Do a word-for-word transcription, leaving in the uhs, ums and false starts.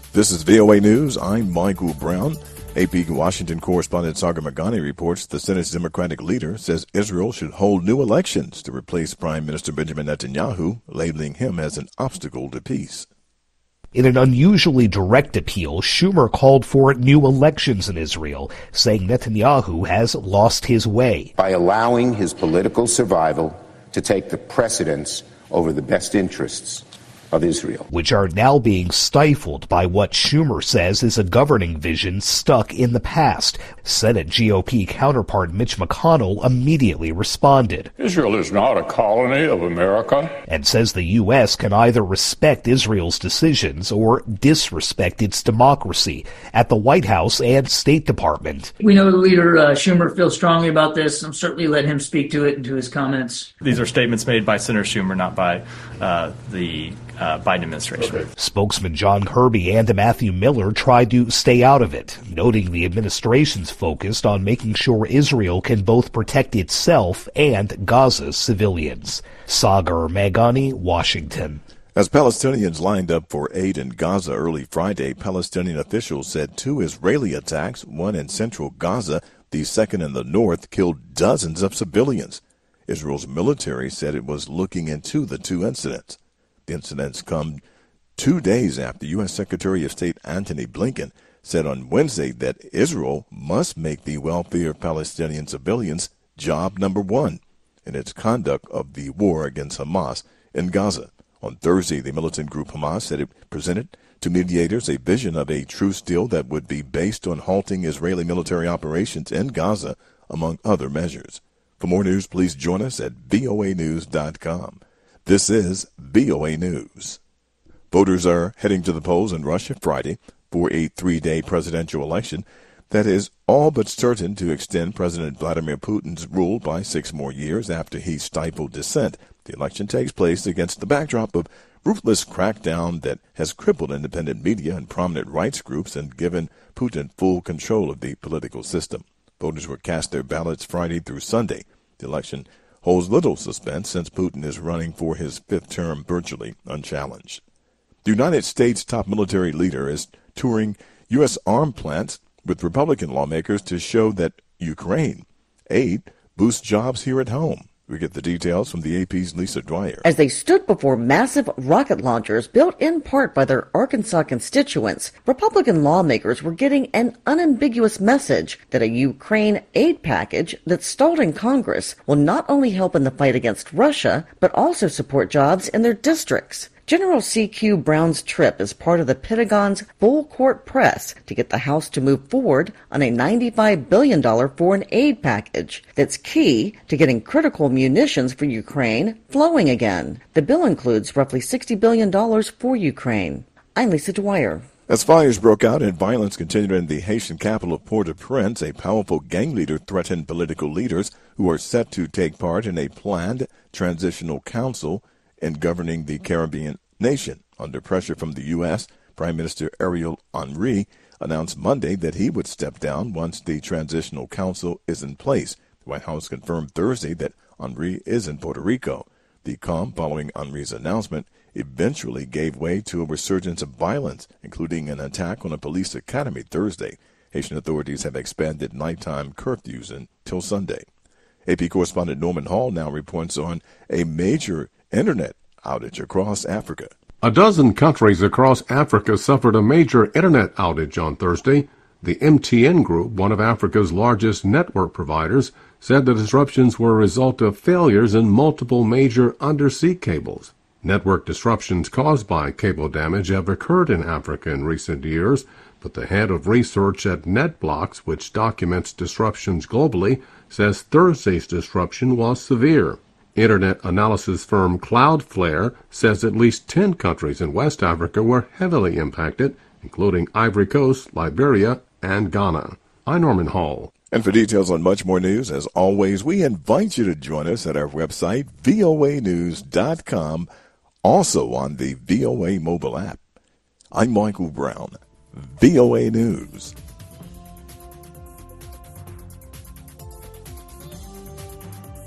This is V O A News. I'm Michael Brown. A P Washington correspondent Sagar Magani reports the Senate's Democratic leader says Israel should hold new elections to replace Prime Minister Benjamin Netanyahu, labeling him as an obstacle to peace. In an unusually direct appeal, Schumer called for new elections in Israel, saying Netanyahu has lost his way. By allowing his political survival to take the precedence over the best interests of Israel, which are now being stifled by what Schumer says is a governing vision stuck in the past. Senate G O P counterpart Mitch McConnell immediately responded. Israel is not a colony of America. And says the U S can either respect Israel's decisions or disrespect its democracy at the White House and State Department. We know the leader, uh, Schumer, feels strongly about this. I'm certainly letting him speak to it and to his comments. These are statements made by Senator Schumer, not by uh, the Uh, Biden administration. Okay. Spokesman John Kirby and Matthew Miller tried to stay out of it, noting the administration's focused on making sure Israel can both protect itself and Gaza's civilians. Sagar Magani, Washington. As Palestinians lined up for aid in Gaza early Friday, Palestinian officials said two Israeli attacks, one in central Gaza, the second in the north, killed dozens of civilians. Israel's military said it was looking into the two incidents. The incidents come two days after U S Secretary of State Antony Blinken said on Wednesday that Israel must make the welfare of Palestinian civilians job number one in its conduct of the war against Hamas in Gaza. On Thursday, the militant group Hamas said it presented to mediators a vision of a truce deal that would be based on halting Israeli military operations in Gaza, among other measures. For more news, please join us at V O A news dot com. This is V O A News. Voters are heading to the polls in Russia Friday for a three-day presidential election that is all but certain to extend President Vladimir Putin's rule by six more years after he stifled dissent. The election takes place against the backdrop of ruthless crackdown that has crippled independent media and prominent rights groups and given Putin full control of the political system. Voters will cast their ballots Friday through Sunday. The election holds little suspense since Putin is running for his fifth term virtually unchallenged. The United States' top military leader is touring U S arm plants with Republican lawmakers to show that Ukraine aid boosts jobs here at home. We get the details from the A P's Lisa Dwyer. As they stood before massive rocket launchers built in part by their Arkansas constituents, Republican lawmakers were getting an unambiguous message that a Ukraine aid package that stalled in Congress will not only help in the fight against Russia, but also support jobs in their districts. General C Q Brown's trip is part of the Pentagon's full-court press to get the House to move forward on a ninety-five billion dollars foreign aid package that's key to getting critical munitions for Ukraine flowing again. The bill includes roughly sixty billion dollars for Ukraine. I'm Lisa Dwyer. As fires broke out and violence continued in the Haitian capital of Port-au-Prince, a powerful gang leader threatened political leaders who are set to take part in a planned transitional council in governing the Caribbean nation. Under pressure from the U S, Prime Minister Ariel Henry announced Monday that he would step down once the transitional council is in place. The White House confirmed Thursday that Henry is in Puerto Rico. The calm following Henry's announcement eventually gave way to a resurgence of violence, including an attack on a police academy Thursday. Haitian authorities have expanded nighttime curfews until Sunday. A P correspondent Norman Hall now reports on a major internet outage across Africa. A dozen countries across Africa suffered a major internet outage on Thursday. The M T N Group, one of Africa's largest network providers, said the disruptions were a result of failures in multiple major undersea cables. Network disruptions caused by cable damage have occurred in Africa in recent years, but the head of research at NetBlocks, which documents disruptions globally, says Thursday's disruption was severe. Internet analysis firm Cloudflare says at least ten countries in West Africa were heavily impacted, including Ivory Coast, Liberia, and Ghana. I'm Norman Hall. And for details on much more news, as always, we invite you to join us at our website, V O A news dot com, also on the V O A mobile app. I'm Michael Brown, V O A News.